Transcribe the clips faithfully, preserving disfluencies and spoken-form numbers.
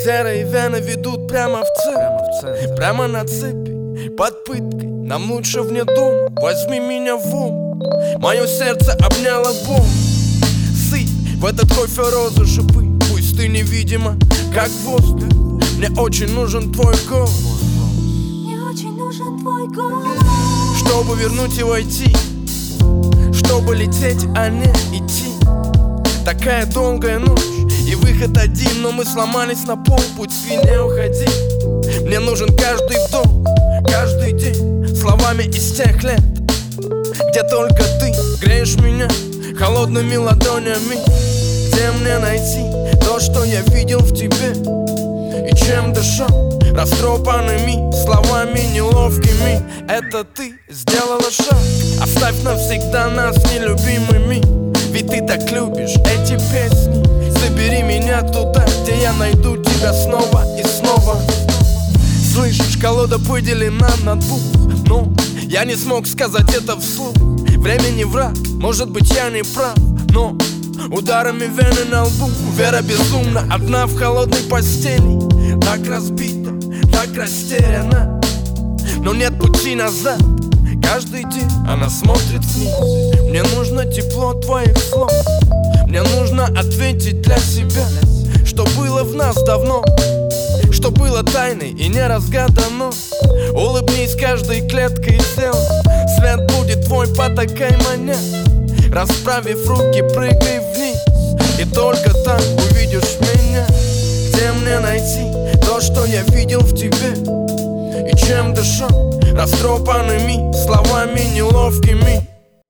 Серые вены ведут прямо в цель, прямо на цепи, под пыткой. Нам лучше вне дома, возьми меня в ум. Мое сердце обняло боль. Сыпь в этот кофе розы шипы. Пусть ты невидима, как воздух. Мне очень нужен твой голос. Мне очень нужен твой голос. Чтобы вернуть и войти, чтобы лететь, а не идти. Такая долгая ночь и выход один, но мы сломались на полпути, не уходи. Мне нужен каждый вдох, каждый день, словами из тех лет, где только ты греешь меня холодными ладонями. Где мне найти то, что я видел в тебе, и чем дышал растрепанными словами неловкими? Это ты сделала шаг, оставь навсегда нас нелюбимыми. Ведь ты так любишь эти песни. Забери меня туда, где я найду тебя снова и снова. Слышишь, колода поделена на двух, но я не смог сказать это вслух. Время не враг, может быть я не прав, но ударами вены на лбу вера безумна, одна в холодной постели. Так разбита, так растеряна, но нет пути назад. Каждый день она смотрит вниз. Мне нужно тепло твоих слов. Мне нужно ответить для себя, что было в нас давно, что было тайной и не разгадано. Улыбнись каждой клеткой тела, свет будет твой по такой манере. Расправив руки, прыгай вниз, и только так увидишь меня. Где мне найти то, что я видел в тебе, и чем дышал растрепанными словами неловкими?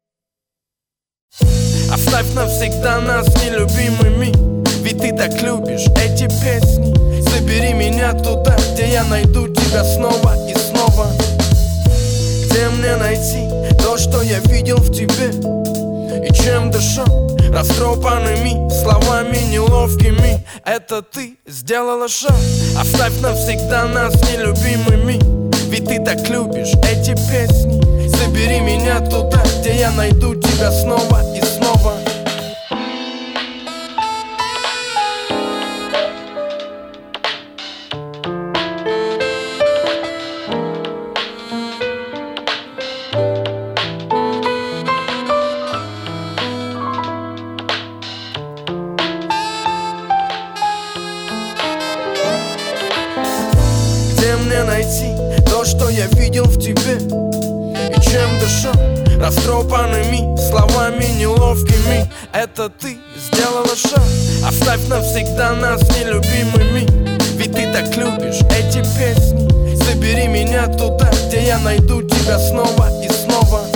Оставь навсегда нас нелюбимыми. Ведь ты так любишь эти песни. Забери меня туда, где я найду тебя снова и снова. Где мне найти то, что я видел в тебе, и чем дышал растрепанными словами неловкими? Это ты сделала шаг, оставь навсегда нас нелюбимыми. Ведь ты так любишь эти песни. Забери меня туда, где я найду тебя снова и снова. Где мне найти то, что я видел в тебе, и чем дышал растрепанными словами неловкими? Это ты сделала шаг, оставь навсегда нас нелюбимыми. Ведь ты так любишь эти песни. Забери меня туда, где я найду тебя снова и снова.